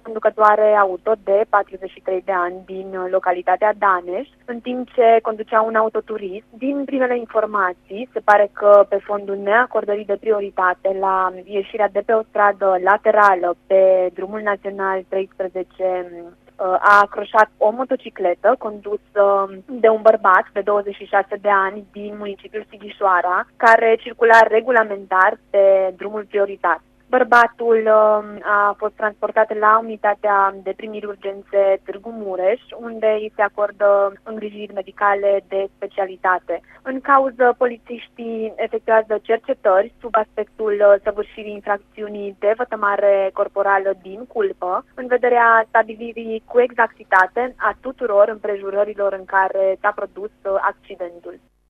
conducătoare auto de 43 de ani din localitatea Daneș, în timp ce conducea un autoturism. Din primele informații, se pare că pe fondul neacordării de prioritate la ieșirea de pe o stradă laterală pe drumul național 13 a acroșat o motocicletă condusă de un bărbat de 26 de ani din municipiul Sighișoara, care circula regulamentar pe drumul prioritar. Bărbatul a fost transportat la unitatea de primiri urgențe Târgu Mureș, unde îi se acordă îngrijiri medicale de specialitate. În cauză, polițiștii efectuează cercetări sub aspectul săvârșirii infracțiunii de vătămare corporală din culpă, în vederea stabilirii cu exactitate a tuturor împrejurărilor în care s-a produs accidentul.